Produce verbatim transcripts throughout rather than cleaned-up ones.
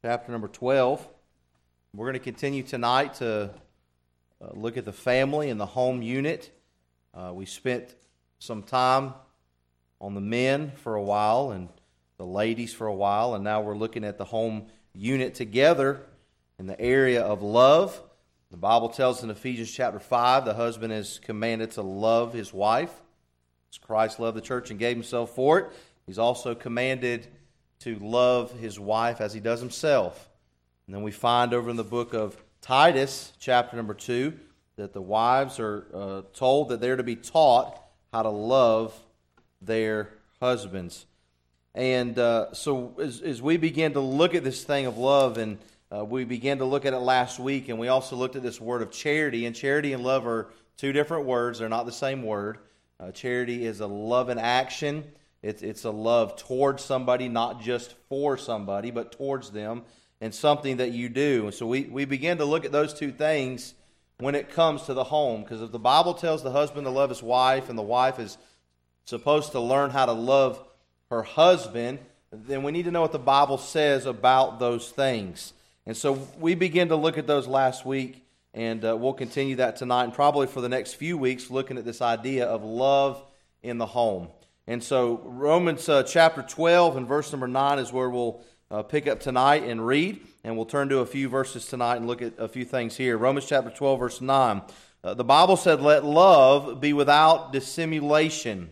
chapter number twelve. We're going to continue tonight to uh, look at the family and the home unit. Uh, we spent some time on the men for a while and the ladies for a while, and now we're looking at the home unit together in the area of love. The Bible tells in Ephesians chapter five, the husband is commanded to love his wife. As Christ loved the church and gave himself for it, he's also commanded to love his wife as he does himself. And then we find over in the book of Titus, chapter number two, that the wives are uh, told that they're to be taught how to love their husbands. And uh, so as, as we begin to look at this thing of love, and uh, we began to look at it last week, and we also looked at this word of charity, and charity and love are two different words. They're not the same word. Uh, charity is a love in action. It's, it's a love towards somebody, not just for somebody, but towards them, and something that you do. And so we, we begin to look at those two things when it comes to the home, because if the Bible tells the husband to love his wife, and the wife is supposed to learn how to love her husband, then we need to know what the Bible says about those things. And so we begin to look at those last week, and uh, we'll continue that tonight, and probably for the next few weeks, looking at this idea of love in the home. And so Romans uh, chapter twelve and verse number nine is where we'll uh, pick up tonight and read, and we'll turn to a few verses tonight and look at a few things here. Romans chapter twelve, verse nine. Uh, the Bible said, "Let love be without dissimulation.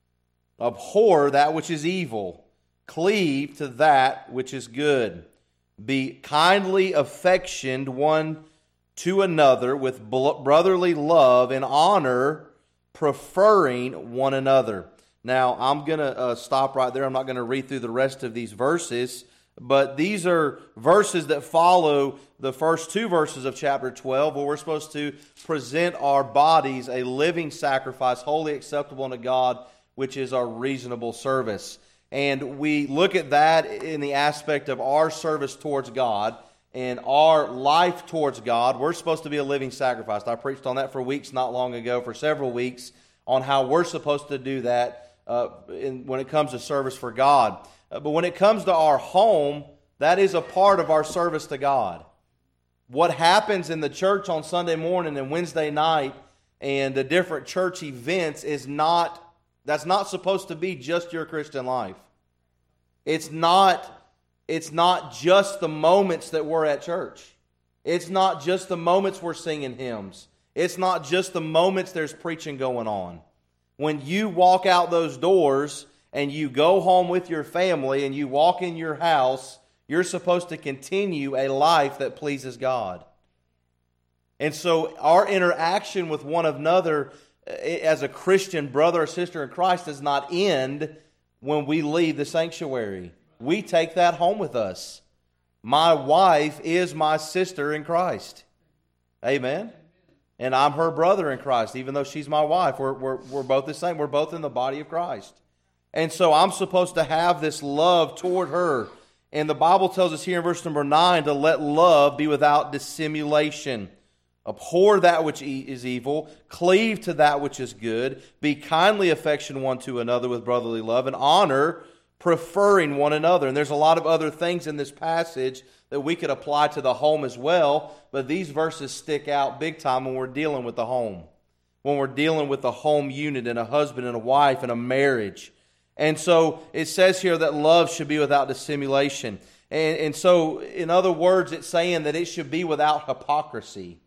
Abhor that which is evil. Cleave to that which is good. Be kindly affectioned one to another with brotherly love and honor, preferring one another." Now, I'm going to uh, stop right there. I'm not going to read through the rest of these verses, but these are verses that follow the first two verses of chapter twelve, where we're supposed to present our bodies a living sacrifice, wholly acceptable unto God, which is our reasonable service. And we look at that in the aspect of our service towards God and our life towards God. We're supposed to be a living sacrifice. I preached on that for weeks not long ago, for several weeks, on how we're supposed to do that uh, in, when it comes to service for God. Uh, but when it comes to our home, that is a part of our service to God. What happens in the church on Sunday morning and Wednesday night and the different church events is not That's not supposed to be just your Christian life. It's not, it's not just the moments that we're at church. It's not just the moments we're singing hymns. It's not just the moments there's preaching going on. When you walk out those doors and you go home with your family and you walk in your house, you're supposed to continue a life that pleases God. And so our interaction with one another as a Christian brother or sister in Christ does not end when we leave the sanctuary. We take that home with us. My wife is my sister in Christ. Amen? And I'm her brother in Christ, even though she's my wife. We're, we're, we're both the same. We're both in the body of Christ. And so I'm supposed to have this love toward her. And the Bible tells us here in verse number nine to let love be without dissimulation. Abhor that which is evil, cleave to that which is good, be kindly affectioned one to another with brotherly love, and honor, preferring one another. And there's a lot of other things in this passage that we could apply to the home as well, but these verses stick out big time when we're dealing with the home, when we're dealing with the home unit and a husband and a wife and a marriage. And so it says here that love should be without dissimulation. And, and so, in other words, it's saying that it should be without hypocrisy.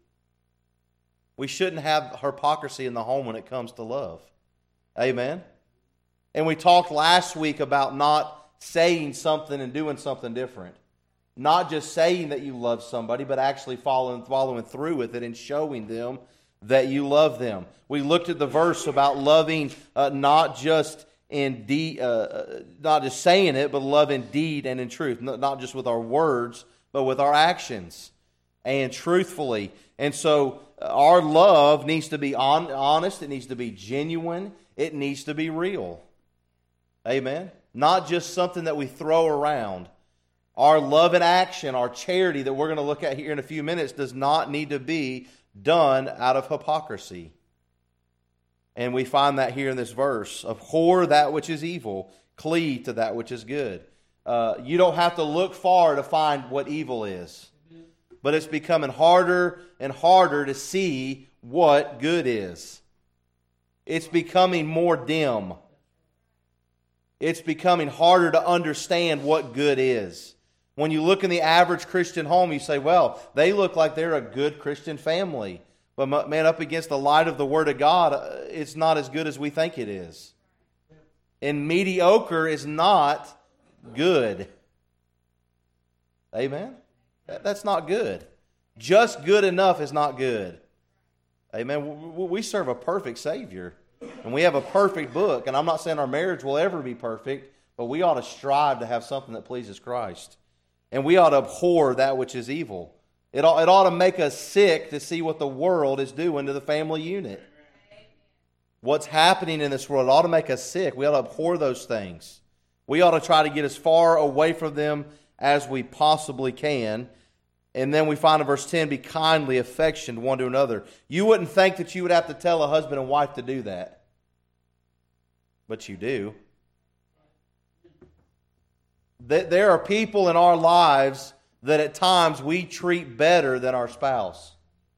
We shouldn't have hypocrisy in the home when it comes to love. Amen? And we talked last week about not saying something and doing something different. Not just saying that you love somebody, but actually following, following through with it and showing them that you love them. We looked at the verse about loving uh, not just in de- uh, not just saying it, but love in deed and in truth. Not just with our words, but with our actions and truthfully. And so our love needs to be on, honest. It needs to be genuine. It needs to be real. Amen? Not just something that we throw around. Our love in action, our charity that we're going to look at here in a few minutes does not need to be done out of hypocrisy. And we find that here in this verse. Abhor that which is evil. Cleave to that which is good. Uh, you don't have to look far to find what evil is. But it's becoming harder and harder to see what good is. It's becoming more dim. It's becoming harder to understand what good is. When you look in the average Christian home, you say, well, they look like they're a good Christian family. But man, up against the light of the Word of God, it's not as good as we think it is. And mediocre is not good. Amen? That's not good. Just good enough is not good. Amen? We serve a perfect Savior. And we have a perfect book. And I'm not saying our marriage will ever be perfect, but we ought to strive to have something that pleases Christ. And we ought to abhor that which is evil. It ought, it ought to make us sick to see what the world is doing to the family unit. What's happening in this world ought to make us sick. We ought to abhor those things. We ought to try to get as far away from them as we possibly can. And then we find in verse ten, be kindly affectioned one to another. You wouldn't think that you would have to tell a husband and wife to do that. But you do. There are people in our lives that at times we treat better than our spouse.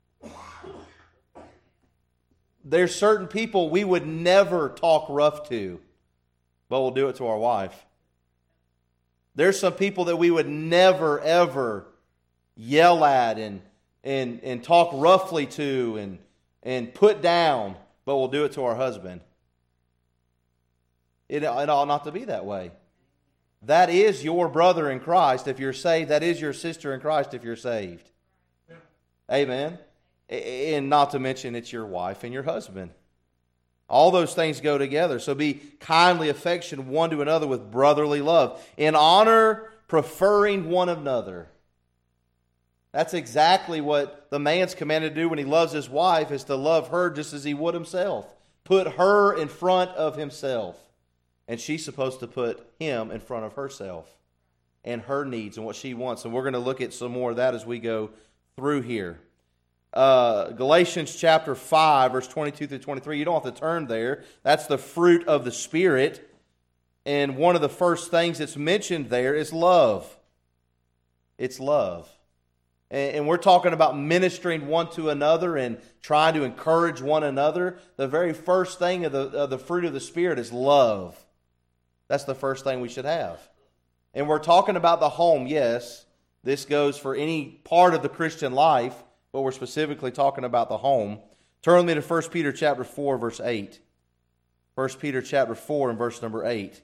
There's certain people we would never talk rough to, but we'll do it to our wife. There's some people that we would never, ever yell at and and and talk roughly to and and put down, but we'll do it to our husband. It, it ought not to be that way. That is your brother in Christ if you're saved. That is your sister in Christ if you're saved. Amen. And not to mention it's your wife and your husband. All those things go together. So be kindly affectioned one to another with brotherly love. In honor, preferring one another. That's exactly what the man's commanded to do when he loves his wife, is to love her just as he would himself. Put her in front of himself. And she's supposed to put him in front of herself and her needs and what she wants. And we're going to look at some more of that as we go through here. Uh, Galatians chapter five, verse twenty-two through twenty-three. You don't have to turn there. That's the fruit of the Spirit. And one of the first things that's mentioned there is love. It's love. And, and we're talking about ministering one to another and trying to encourage one another. The very first thing of the, of the fruit of the Spirit is love. That's the first thing we should have. And we're talking about the home, yes. This goes for any part of the Christian life, but we're specifically talking about the home. Turn with me to First Peter chapter four, verse eight. First Peter chapter four and verse number eight.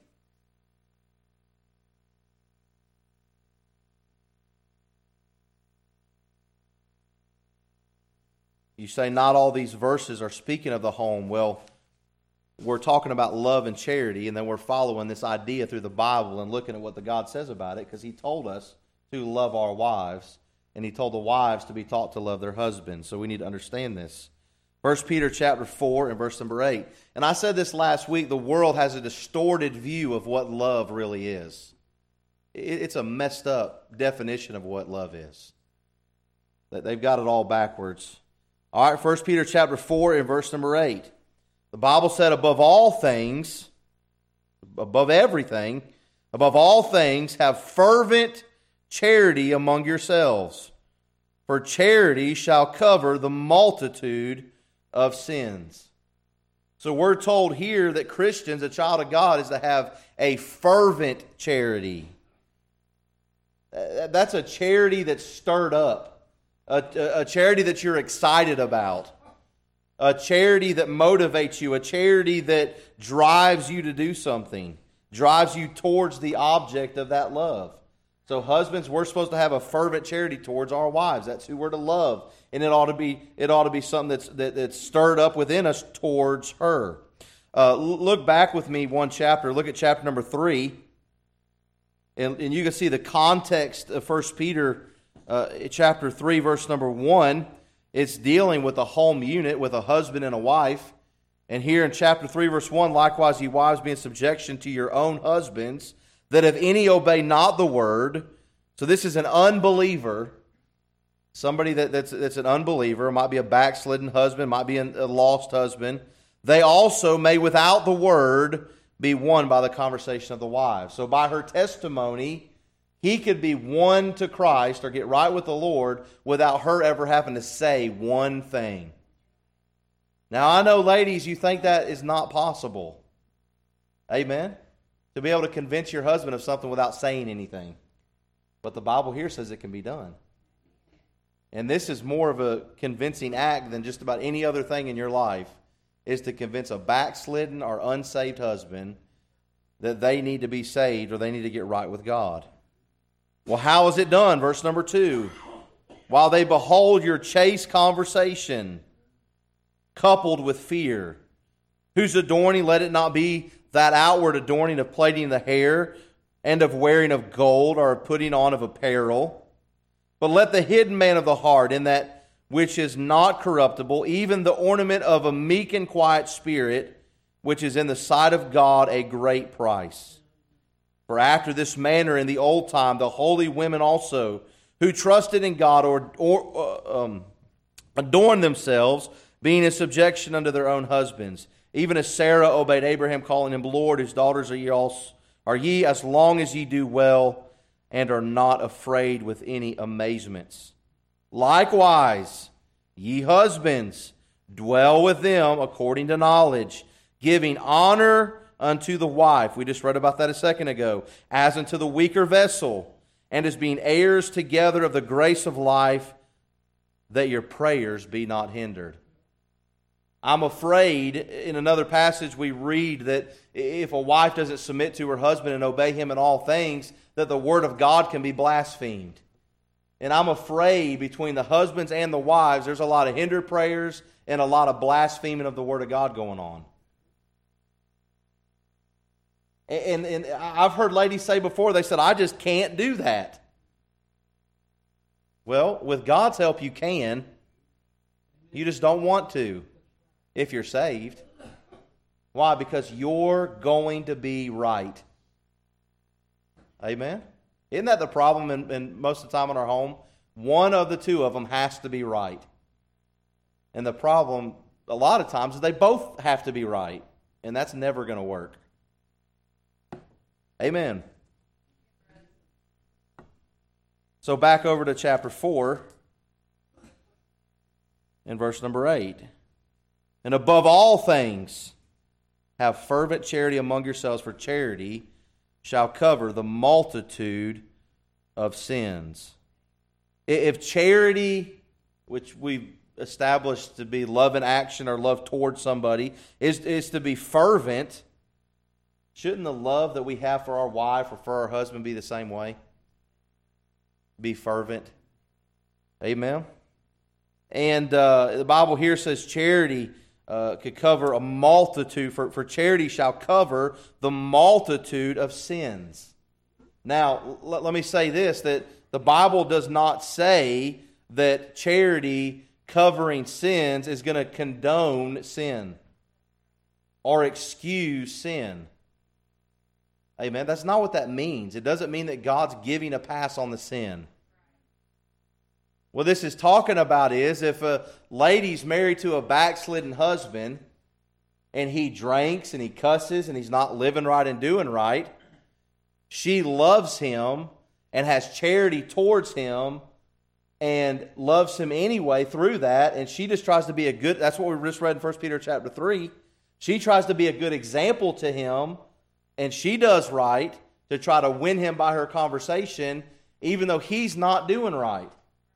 You say not all these verses are speaking of the home. Well, we're talking about love and charity, and then we're following this idea through the Bible and looking at what the God says about it, because He told us to love our wives, and He told the wives to be taught to love their husbands. So we need to understand this. First Peter chapter four and verse number eight. And I said this last week, the world has a distorted view of what love really is. It's a messed up definition of what love is. They've got it all backwards. All right, First Peter chapter four and verse number eight. The Bible said, above all things, above everything, above all things, have fervent charity among yourselves. For charity shall cover the multitude of sins. So we're told here that Christians, a child of God, is to have a fervent charity. That's a charity that's stirred up. A, a charity that you're excited about. A charity that motivates you. A charity that drives you to do something. Drives you towards the object of that love. So husbands, we're supposed to have a fervent charity towards our wives. That's who we're to love. And it ought to be it ought to be something that's that, that's stirred up within us towards her. Uh, look back with me one chapter. Look at chapter number three. And, and you can see the context of First Peter uh, chapter three, verse number one. It's dealing with a home unit, with a husband and a wife. And here in chapter three, verse one, likewise, ye wives, be in subjection to your own husbands, that if any obey not the word. So this is an unbeliever, somebody that, that's, that's an unbeliever, might be a backslidden husband, might be a lost husband. They also may without the word be won by the conversation of the wives. So by her testimony, he could be won to Christ or get right with the Lord without her ever having to say one thing. Now, I know, ladies, you think that is not possible. Amen? To be able to convince your husband of something without saying anything. But the Bible here says it can be done. And this is more of a convincing act than just about any other thing in your life, is to convince a backslidden or unsaved husband that they need to be saved or they need to get right with God. Well, how is it done? Verse number two. While they behold your chaste conversation, coupled with fear, whose adorning, let it not be that outward adorning of plaiting the hair and of wearing of gold or of putting on of apparel, but let the hidden man of the heart, in that which is not corruptible, even the ornament of a meek and quiet spirit, which is in the sight of God a great price. For after this manner in the old time, the holy women also, who trusted in God, or, or uh, um, adorned themselves, being in subjection unto their own husbands, even as Sarah obeyed Abraham, calling him Lord, whose daughters are ye also, are ye as long as ye do well, and are not afraid with any amazements. Likewise, ye husbands, dwell with them according to knowledge, giving honor unto the wife. We just read about that a second ago. As unto the weaker vessel, and as being heirs together of the grace of life, that your prayers be not hindered. I'm afraid, in another passage we read that if a wife doesn't submit to her husband and obey him in all things, that the word of God can be blasphemed. And I'm afraid between the husbands and the wives, there's a lot of hindered prayers and a lot of blaspheming of the word of God going on. And, and I've heard ladies say before, they said, I just can't do that. Well, with God's help you can. You just don't want to. If you're saved. Why? Because you're going to be right. Amen? Isn't that the problem in, in most of the time in our home? One of the two of them has to be right. And the problem, a lot of times, is they both have to be right. And that's never going to work. Amen. So back over to chapter four and verse number eight. And above all things, have fervent charity among yourselves, for charity shall cover the multitude of sins. If charity, which we've established to be love in action or love towards somebody, is, is to be fervent, shouldn't the love that we have for our wife or for our husband be the same way? Be fervent. Amen? And uh, the Bible here says charity Uh, could cover a multitude, for, for charity shall cover the multitude of sins. Now, l- let me say this, that the Bible does not say that charity covering sins is going to condone sin or excuse sin. Amen. That's not what that means. It doesn't mean that God's giving a pass on the sin. What this is talking about is if a lady's married to a backslidden husband and he drinks and he cusses and he's not living right and doing right, she loves him and has charity towards him and loves him anyway through that, and she just tries to be a good, that's what we just read in First Peter chapter three, she tries to be a good example to him, and she does right to try to win him by her conversation, even though he's not doing right.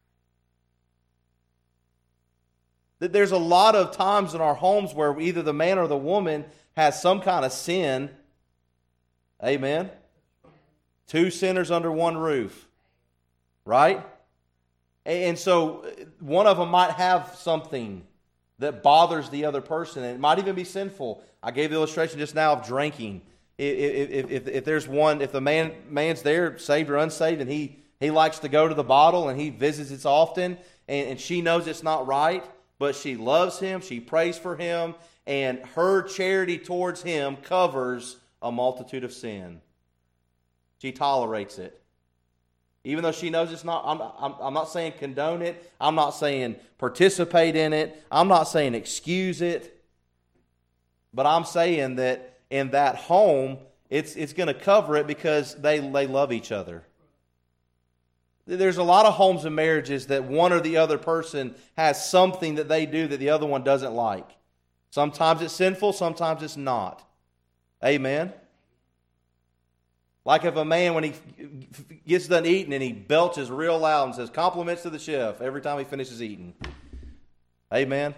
There's a lot of times in our homes where either the man or the woman has some kind of sin. Amen? Two sinners under one roof. Right? And so one of them might have something that bothers the other person. And it might even be sinful. I gave the illustration just now of drinking. If, if, if, if there's one, if the man man's there, saved or unsaved, and he, he likes to go to the bottle and he visits it often, and, and she knows it's not right, but she loves him, she prays for him, and her charity towards him covers a multitude of sin. She tolerates it. Even though she knows it's not, I'm, I'm, I'm not saying condone it. I'm not saying participate in it. I'm not saying excuse it. But I'm saying that in that home, it's it's going to cover it because they, they love each other. There's a lot of homes and marriages that one or the other person has something that they do that the other one doesn't like. Sometimes it's sinful, sometimes it's not. Amen? Like if a man, when he gets done eating and he belches real loud and says compliments to the chef every time he finishes eating. Amen?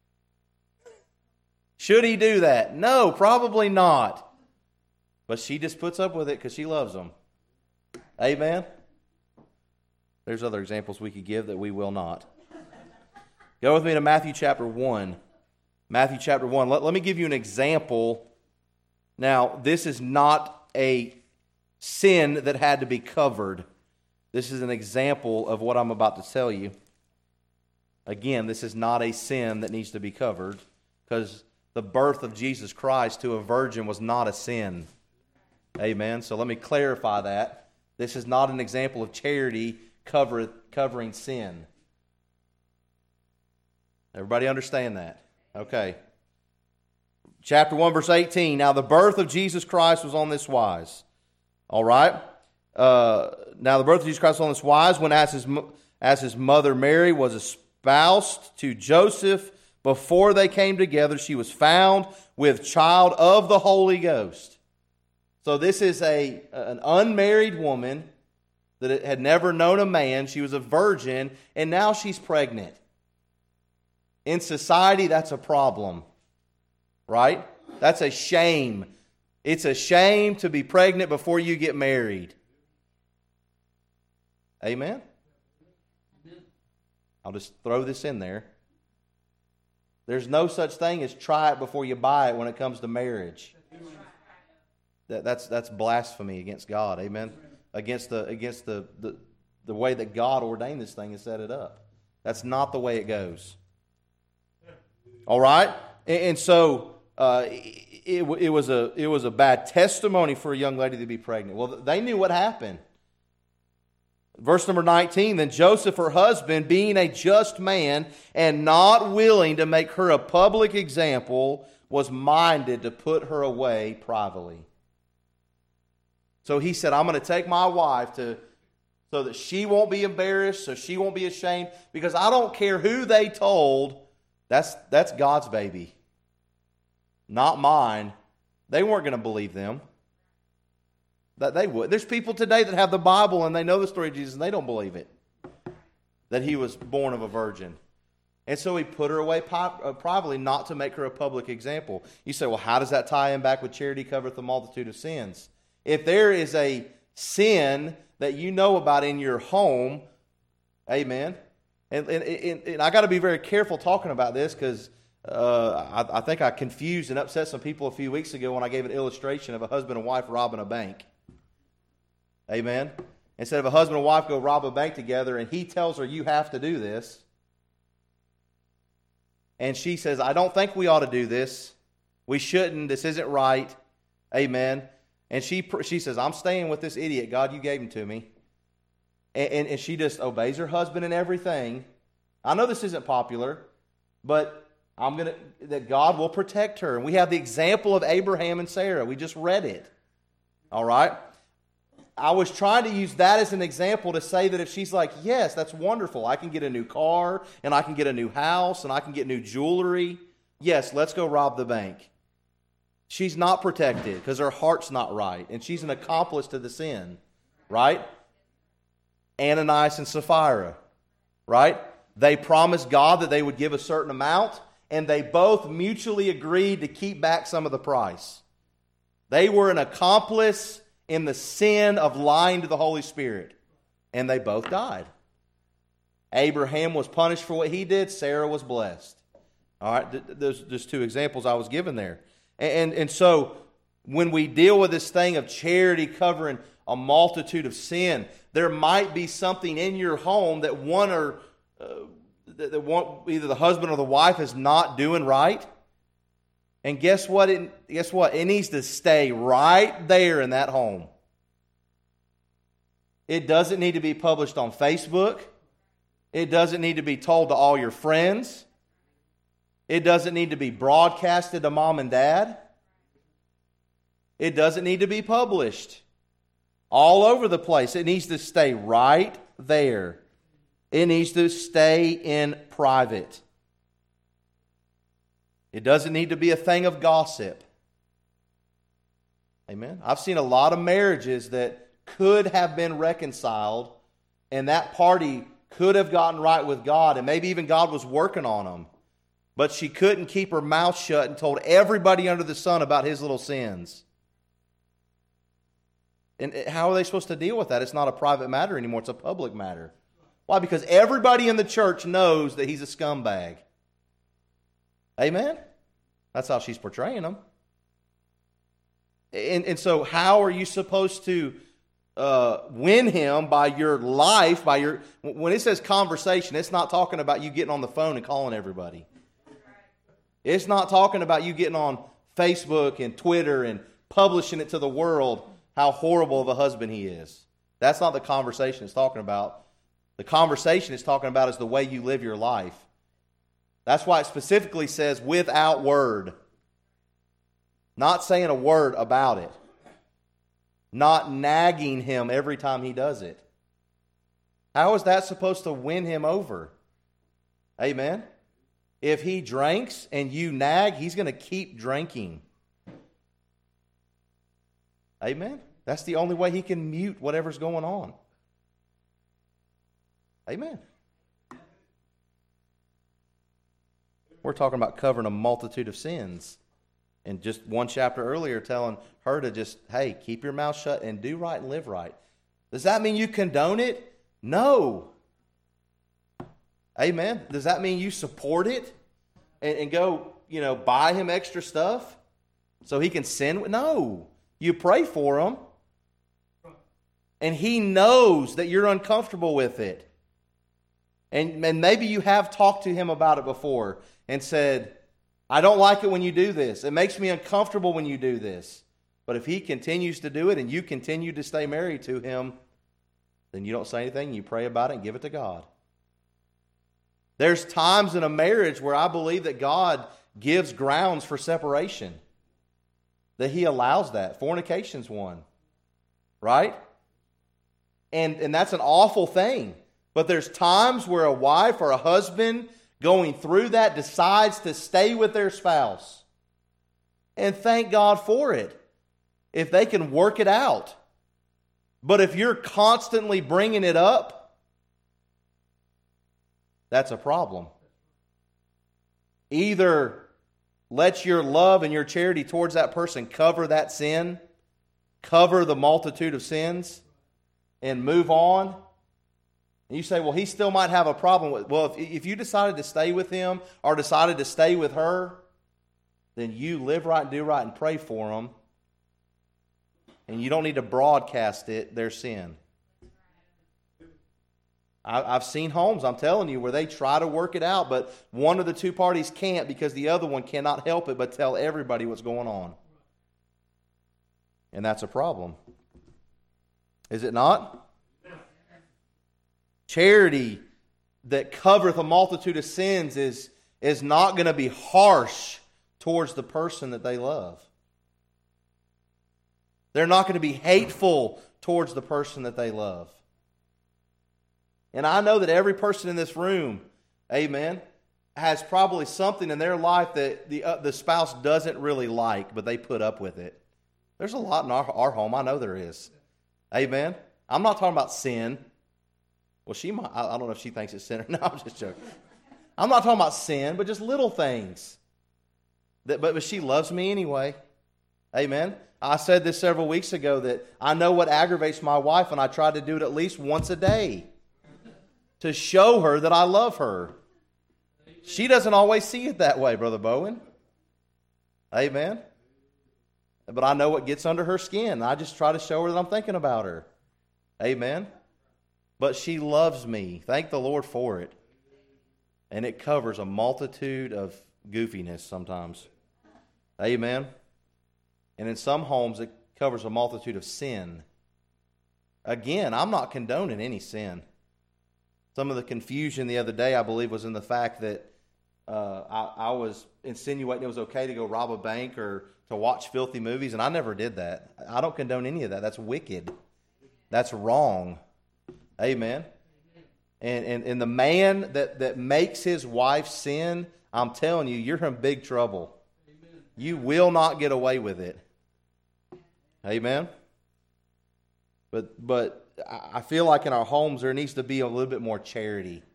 Should he do that? No, probably not. But she just puts up with it because she loves him. Amen? There's other examples we could give that we will not. Go with me to Matthew chapter one. Matthew chapter one. Let, let me give you an example. Now, this is not a sin that had to be covered. This is an example of what I'm about to tell you. Again, this is not a sin that needs to be covered because the birth of Jesus Christ to a virgin was not a sin. Amen. So let me clarify that. This is not an example of charity cover, covering sin. Everybody understand that? Okay. Chapter one, verse eighteen. Now the birth of Jesus Christ was on this wise. All right? Uh, now the birth of Jesus Christ was on this wise when as his, as his mother Mary was espoused to Joseph, before they came together, she was found with child of the Holy Ghost. So this is a an unmarried woman that had never known a man. She was a virgin, and now she's pregnant. In society, that's a problem, right? That's a shame. It's a shame to be pregnant before you get married. Amen? I'll just throw this in there. There's no such thing as try it before you buy it when it comes to marriage. That, that's that's blasphemy against God. Amen? Against the against the, the, the way that God ordained this thing and set it up. That's not the way it goes. All right? And, and so uh, it, it, was a, it was a bad testimony for a young lady to be pregnant. Well, they knew what happened. Verse number nineteen, then Joseph, her husband, being a just man and not willing to make her a public example, was minded to put her away privately. So he said, I'm going to take my wife to so that she won't be embarrassed, so she won't be ashamed, because I don't care who they told, that's, that's God's baby, not mine. They weren't going to believe them. That they would. There's people today that have the Bible and they know the story of Jesus and they don't believe it, that he was born of a virgin. And so he put her away privately, not to make her a public example. You say, well, how does that tie in back with charity covereth a multitude of sins? If there is a sin that you know about in your home, amen. And, and, and, and I got to be very careful talking about this because uh, I, I think I confused and upset some people a few weeks ago when I gave an illustration of a husband and wife robbing a bank. Amen. Instead of a husband and wife go rob a bank together and he tells her, you have to do this. And she says, I don't think we ought to do this. We shouldn't. This isn't right. Amen. And she she says, I'm staying with this idiot. God, you gave him to me. And, and, and she just obeys her husband and everything. I know this isn't popular, but I'm gonna that God will protect her. And we have the example of Abraham and Sarah. We just read it. All right? I was trying to use that as an example to say that if she's like, yes, that's wonderful. I can get a new car, and I can get a new house, and I can get new jewelry. Yes, let's go rob the bank. She's not protected because her heart's not right, and she's an accomplice to the sin, right? Ananias and Sapphira, right? They promised God that they would give a certain amount, and they both mutually agreed to keep back some of the price. They were an accomplice in the sin of lying to the Holy Spirit, and they both died. Abraham was punished for what he did. Sarah was blessed. All right, there's just two examples I was given there. And, and so when we deal with this thing of charity covering a multitude of sin, there might be something in your home that one or uh, that one, either the husband or the wife is not doing right. And guess what? It, guess what? It needs to stay right there in that home. It doesn't need to be published on Facebook. It doesn't need to be told to all your friends. It doesn't need to be broadcasted to mom and dad. It doesn't need to be published all over the place. It needs to stay right there. It needs to stay in private. It doesn't need to be a thing of gossip. Amen. I've seen a lot of marriages that could have been reconciled, and that party could have gotten right with God, and maybe even God was working on them. But she couldn't keep her mouth shut and told everybody under the sun about his little sins. And how are they supposed to deal with that? It's not a private matter anymore. It's a public matter. Why? Because everybody in the church knows that he's a scumbag. Amen? That's how she's portraying him. And, and so how are you supposed to uh, win him by your life, by your... When it says conversation, it's not talking about you getting on the phone and calling everybody. It's not talking about you getting on Facebook and Twitter and publishing it to the world how horrible of a husband he is. That's not the conversation it's talking about. The conversation it's talking about is the way you live your life. That's why it specifically says without word. Not saying a word about it. Not nagging him every time he does it. How is that supposed to win him over? Amen? If he drinks and you nag, he's going to keep drinking. Amen? That's the only way he can mute whatever's going on. Amen. We're talking about covering a multitude of sins. And just one chapter earlier telling her to just, hey, keep your mouth shut and do right and live right. Does that mean you condone it? No. Amen. Does that mean you support it and, and go, you know, buy him extra stuff so he can sin? No. You pray for him. And he knows that you're uncomfortable with it. And, and maybe you have talked to him about it before and said, I don't like it when you do this. It makes me uncomfortable when you do this. But if he continues to do it and you continue to stay married to him, then you don't say anything. You pray about it and give it to God. There's times in a marriage where I believe that God gives grounds for separation. That he allows that. Fornication's one. Right? And, and that's an awful thing. But there's times where a wife or a husband going through that decides to stay with their spouse. And thank God for it. If they can work it out. But if you're constantly bringing it up, that's a problem. Either let your love and your charity towards that person cover that sin, cover the multitude of sins, and move on. And you say, well, he still might have a problem with... Well, if, if you decided to stay with him or decided to stay with her, then you live right and do right and pray for them. And you don't need to broadcast it, their sin. I, I've seen homes, I'm telling you, where they try to work it out, but one of the two parties can't because the other one cannot help it but tell everybody what's going on. And that's a problem. Is it not? Charity that covereth a multitude of sins is, is not going to be harsh towards the person that they love. They're not going to be hateful towards the person that they love. And I know that every person in this room, amen, has probably something in their life that the, uh, the spouse doesn't really like, but they put up with it. There's a lot in our, our home. I know there is. Amen. I'm not talking about sin. Well, she might. I, I don't know if she thinks it's sin or not. I'm just joking. I'm not talking about sin, but just little things. That, but, but she loves me anyway. Amen. I said this several weeks ago that I know what aggravates my wife, and I try to do it at least once a day to show her that I love her. She doesn't always see it that way, Brother Bowen. Amen. But I know what gets under her skin. I just try to show her that I'm thinking about her. Amen. But she loves me. Thank the Lord for it. And it covers a multitude of goofiness sometimes. Amen. And in some homes, it covers a multitude of sin. Again, I'm not condoning any sin. Some of the confusion the other day, I believe, was in the fact that uh, I, I was insinuating it was okay to go rob a bank or to watch filthy movies, and I never did that. I don't condone any of that. That's wicked. That's wrong. Amen. And, and, and the man that, that makes his wife sin, I'm telling you, you're in big trouble. Amen. You will not get away with it. Amen. But but I feel like in our homes there needs to be a little bit more charity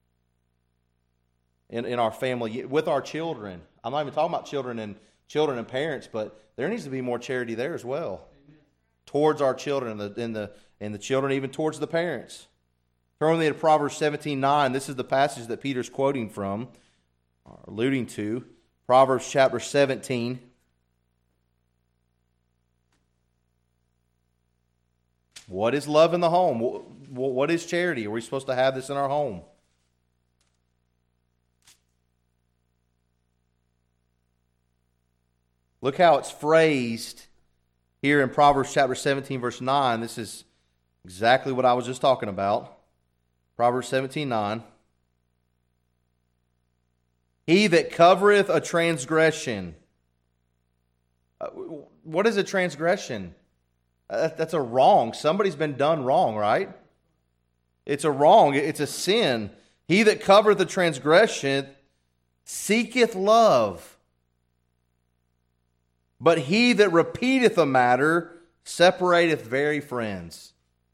in, in our family with our children. I'm not even talking about children and children and parents, but there needs to be more charity there as well. Amen. Towards our children and the and the and the children, even towards the parents. Turn with me to Proverbs seventeen nine. This is the passage that Peter's quoting from, or alluding to. Proverbs chapter seventeen. What is love in the home? What is charity? Are we supposed to have this in our home? Look how it's phrased here in Proverbs chapter seventeen, verse nine. This is exactly what I was just talking about. Proverbs seventeen nine. He that covereth a transgression. Uh, what is a transgression? Uh, that's a wrong. Somebody's been done wrong, right? It's a wrong. It's a sin. He that covereth a transgression seeketh love. But he that repeateth a matter separateth very friends.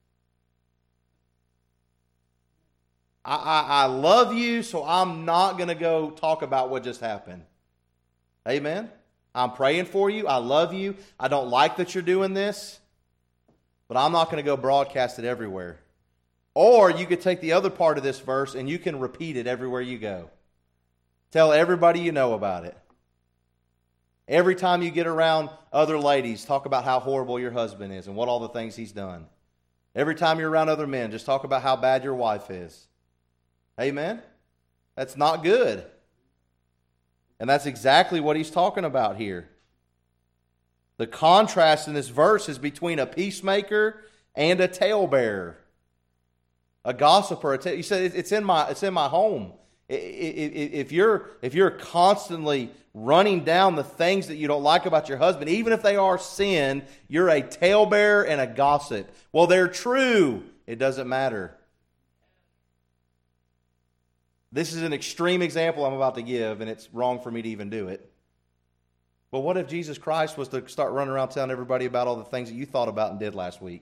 I, I, I love you, so I'm not going to go talk about what just happened. Amen? I'm praying for you. I love you. I don't like that you're doing this, but I'm not going to go broadcast it everywhere. Or you could take the other part of this verse and you can repeat it everywhere you go. Tell everybody you know about it. Every time you get around other ladies, talk about how horrible your husband is and what all the things he's done. Every time you're around other men, just talk about how bad your wife is. Amen? That's not good. And that's exactly what he's talking about here. The contrast in this verse is between a peacemaker and a talebearer. A gossiper. A ta- you said it's in my it's in my home. If you're if you're constantly running down the things that you don't like about your husband, even if they are sin, you're a talebearer and a gossip. Well, they're true. It doesn't matter. This is an extreme example I'm about to give, and it's wrong for me to even do it. But what if Jesus Christ was to start running around telling everybody about all the things that you thought about and did last week?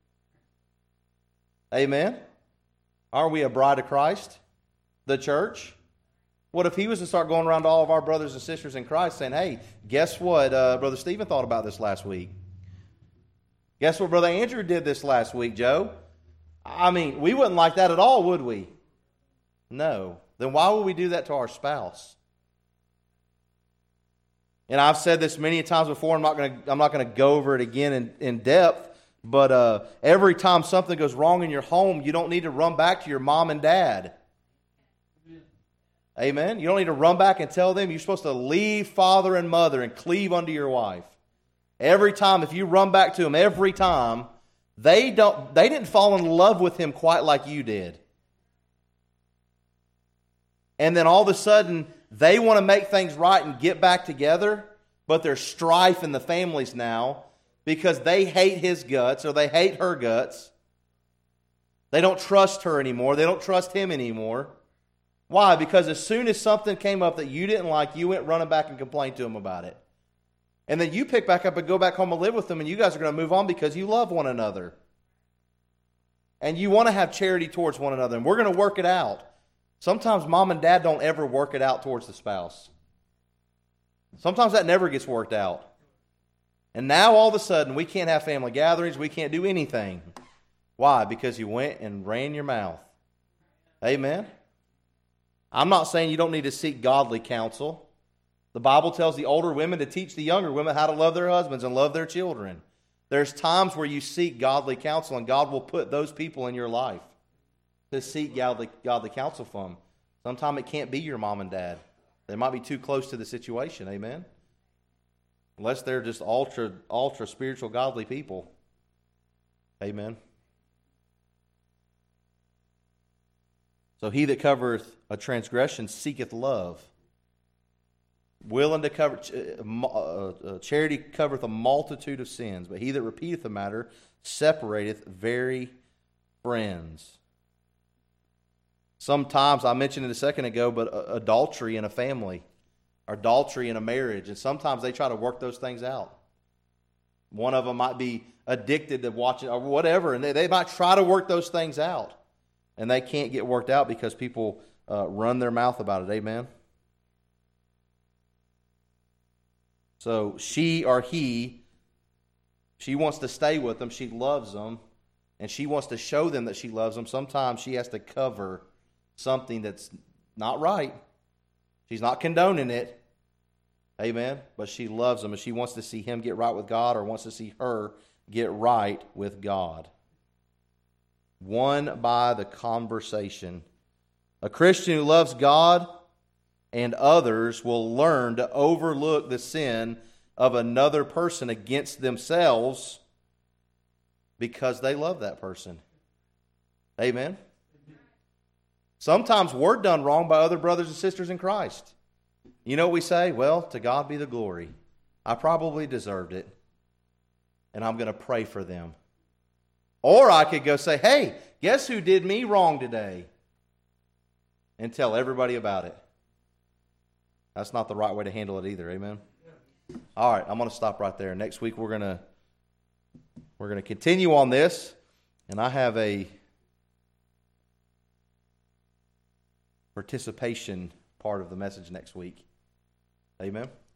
Amen? Aren't we a bride of Christ? The church? What if he was to start going around to all of our brothers and sisters in Christ saying, hey, guess what uh, Brother Stephen thought about this last week? Guess what Brother Andrew did this last week, Joe? I mean, we wouldn't like that at all, would we? No. Then why would we do that to our spouse? And I've said this many times before. I'm not going to I'm not going to go over it again in, in depth. But uh, every time something goes wrong in your home, you don't need to run back to your mom and dad. Amen? You don't need to run back and tell them. You're supposed to leave father and mother and cleave unto your wife. Every time, if you run back to them every time, they don't. They didn't fall in love with him quite like you did. And then all of a sudden, they want to make things right and get back together, but there's strife in the families now because they hate his guts or they hate her guts. They don't trust her anymore. They don't trust him anymore. Why? Because as soon as something came up that you didn't like, you went running back and complained to him about it. And then you pick back up and go back home and live with them, and you guys are going to move on because you love one another. And you want to have charity towards one another, and we're going to work it out. Sometimes mom and dad don't ever work it out towards the spouse. Sometimes that never gets worked out. And now all of a sudden we can't have family gatherings, we can't do anything. Why? Because you went and ran your mouth. Amen? I'm not saying you don't need to seek godly counsel. The Bible tells the older women to teach the younger women how to love their husbands and love their children. There's times where you seek godly counsel, and God will put those people in your life to seek godly, godly counsel from. Sometimes it can't be your mom and dad. They might be too close to the situation, amen? Unless they're just ultra, ultra spiritual, godly people. Amen. So he that covereth a transgression seeketh love. willing to cover, uh, uh, charity covereth a multitude of sins, but he that repeateth the matter separateth very friends. Sometimes, I mentioned it a second ago, but uh, adultery in a family, adultery in a marriage, and sometimes they try to work those things out. One of them might be addicted to watching or whatever, and they, they might try to work those things out, and they can't get worked out because people uh, run their mouth about it. Amen? So she or he, she wants to stay with them, she loves them, and she wants to show them that she loves them. Sometimes she has to cover something that's not right. She's not condoning it. Amen? But she loves him, and she wants to see him get right with God, or wants to see her get right with God. Won by the conversation. A Christian who loves God and others will learn to overlook the sin of another person against themselves because they love that person. Amen? Sometimes we're done wrong by other brothers and sisters in Christ. You know what we say? Well, to God be the glory. I probably deserved it, and I'm going to pray for them. Or I could go say, hey, guess who did me wrong today? And tell everybody about it. That's not the right way to handle it either. Amen? All right, I'm going to stop right there. Next week we're going to we're going to continue on this, and I have a participation part of the message next week. Amen?